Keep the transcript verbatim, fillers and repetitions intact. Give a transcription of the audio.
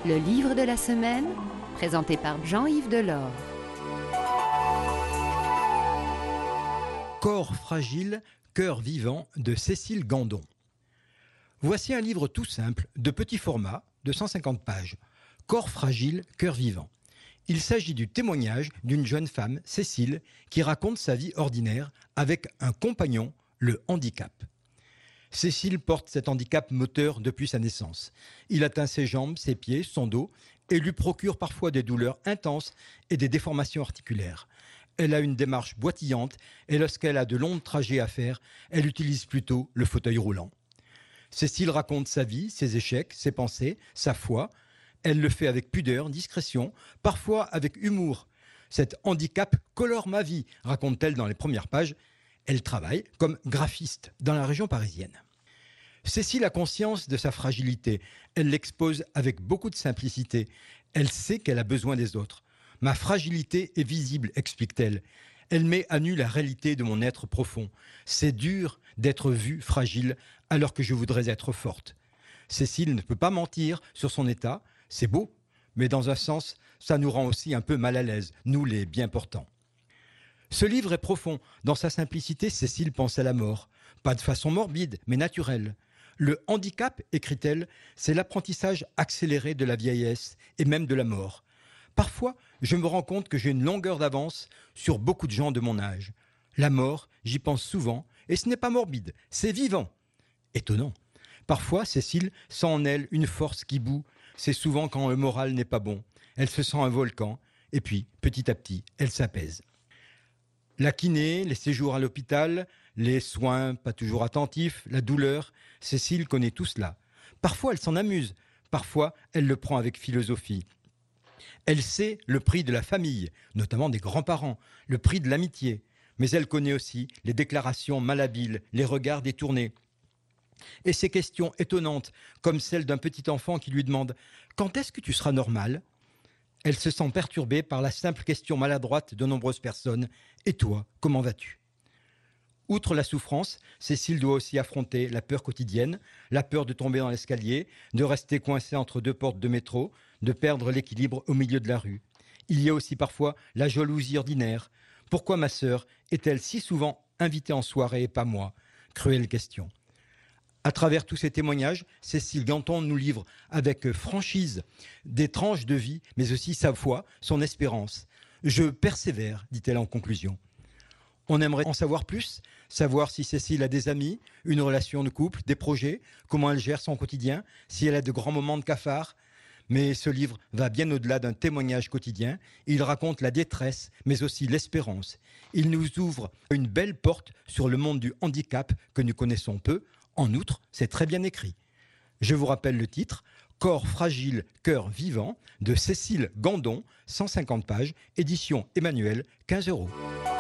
Le livre de la semaine, présenté par Jean-Yves Delors. Corps fragile, cœur vivant de Cécile Gandon. Voici un livre tout simple, de petit format, de cent cinquante pages. Corps fragile, cœur vivant. Il s'agit du témoignage d'une jeune femme, Cécile, qui raconte sa vie ordinaire avec un compagnon, le handicap. Cécile porte cet handicap moteur depuis sa naissance. Il atteint ses jambes, ses pieds, son dos et lui procure parfois des douleurs intenses et des déformations articulaires. Elle a une démarche boitillante et lorsqu'elle a de longs trajets à faire, elle utilise plutôt le fauteuil roulant. Cécile raconte sa vie, ses échecs, ses pensées, sa foi. Elle le fait avec pudeur, discrétion, parfois avec humour. Cet handicap colore ma vie, raconte-t-elle dans les premières pages. Elle travaille comme graphiste dans la région parisienne. Cécile a conscience de sa fragilité. Elle l'expose avec beaucoup de simplicité. Elle sait qu'elle a besoin des autres. « Ma fragilité est visible », explique-t-elle. Elle met à nu la réalité de mon être profond. C'est dur d'être vue fragile alors que je voudrais être forte. Cécile ne peut pas mentir sur son état. C'est beau, mais dans un sens, ça nous rend aussi un peu mal à l'aise, nous les bien portants. Ce livre est profond. Dans sa simplicité, Cécile pense à la mort. Pas de façon morbide, mais naturelle. Le handicap, écrit-elle, c'est l'apprentissage accéléré de la vieillesse et même de la mort. Parfois, je me rends compte que j'ai une longueur d'avance sur beaucoup de gens de mon âge. La mort, j'y pense souvent, et ce n'est pas morbide, c'est vivant. Étonnant. Parfois, Cécile sent en elle une force qui bout. C'est souvent quand le moral n'est pas bon. Elle se sent un volcan, et puis, petit à petit, elle s'apaise. La kiné, les séjours à l'hôpital, les soins pas toujours attentifs, la douleur, Cécile connaît tout cela. Parfois, elle s'en amuse, parfois, elle le prend avec philosophie. Elle sait le prix de la famille, notamment des grands-parents, le prix de l'amitié, mais elle connaît aussi les déclarations malhabiles, les regards détournés. Et ces questions étonnantes, comme celle d'un petit enfant qui lui demande « Quand est-ce que tu seras normal ?» Elle se sent perturbée par la simple question maladroite de nombreuses personnes « Et toi, comment vas-tu ?» Outre la souffrance, Cécile doit aussi affronter la peur quotidienne, la peur de tomber dans l'escalier, de rester coincée entre deux portes de métro, de perdre l'équilibre au milieu de la rue. Il y a aussi parfois la jalousie ordinaire. Pourquoi ma sœur est-elle si souvent invitée en soirée et pas moi ? Cruelle question. À travers tous ces témoignages, Cécile Gandon nous livre avec franchise des tranches de vie, mais aussi sa foi, son espérance. « Je persévère », dit-elle en conclusion. On aimerait en savoir plus, savoir si Cécile a des amis, une relation de couple, des projets, comment elle gère son quotidien, si elle a de grands moments de cafard. Mais ce livre va bien au-delà d'un témoignage quotidien. Il raconte la détresse, mais aussi l'espérance. Il nous ouvre une belle porte sur le monde du handicap que nous connaissons peu. En outre, c'est très bien écrit. Je vous rappelle le titre, Corps fragile, cœur vivant, de Cécile Gandon, cent cinquante pages, édition Emmanuel, quinze euros.